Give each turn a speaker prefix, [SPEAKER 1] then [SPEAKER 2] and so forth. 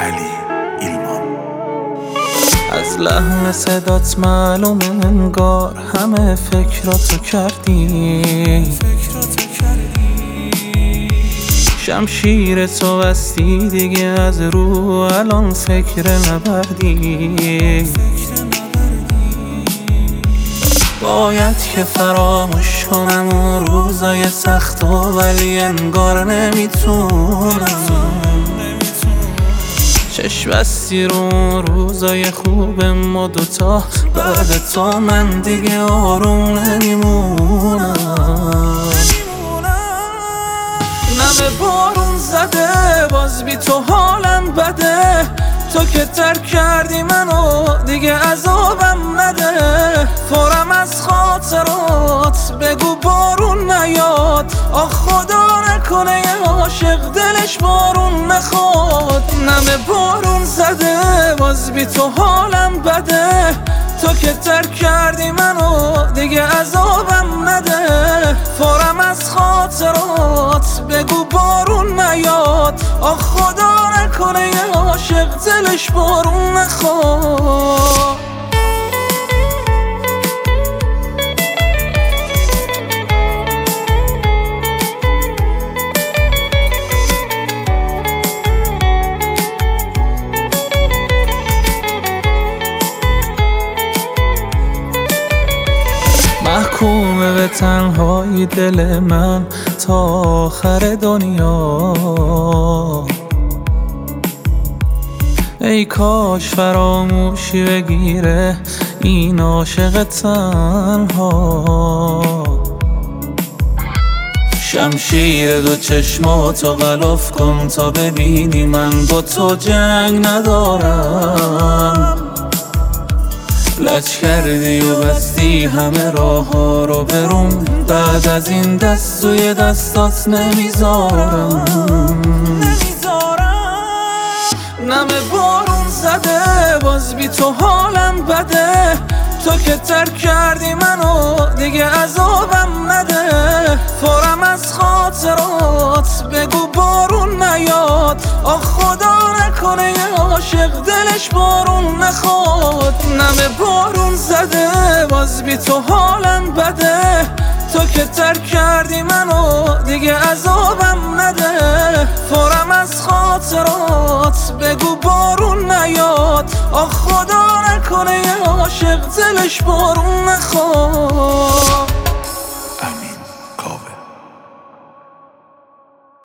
[SPEAKER 1] علی ایلمان.
[SPEAKER 2] از لحن صدات معلوم انگار همه فکراتو کردی، شمشیر تو بستی دیگه از رو الان فکر نبردی. باید که فراموش کنم اون روزای سختو، ولی انگار نمیتونم. چشم بستی رو روزای خوب ما دوتا، بعد تو من دیگه آروم نمیمونم. نمه بارون زده باز بی تو حالم بده، تو که ترک کردی منو دیگه عذابم نده. پرم از خاطرات بگو بارون نیاد، آخ خدا نکنه یه عاشق دلش بارون نخواد. نمه بارون زده باز بی تو حالم بده، تو که ترک کردی منو دیگه عذابم نده. پرم از خاطرات بگو بارون نیاد، آخ خدا نکنه یه عاشق دلش بارون نخواد. محکومه به تنهایی دل من تا آخر دنیا. ای کاش فراموشی بگیره این عاشق تنها. شمشیر دو چشماتو غلاف کن تا ببینی من با تو جنگ ندارم. لج کردی و بستی همه راه ها رو بروم، بعد از این دست توی دستات نمیذارم. نمه بارون زده باز بی تو حالم بده، تو که ترک کردی منو دیگه عذابم نده. پرم از خاطرات بگو بارون نیاد، آخ خدا نکنه یه عاشق دلش بارون نخواد. نمه بارون زده باز بی تو حالم بده، تو که ترک کردی منو دیگه عذابم نده. پرم از خاطرات بگو بارون نیاد، آخ خدا نکنه یه عاشق دلش بارون نخواد.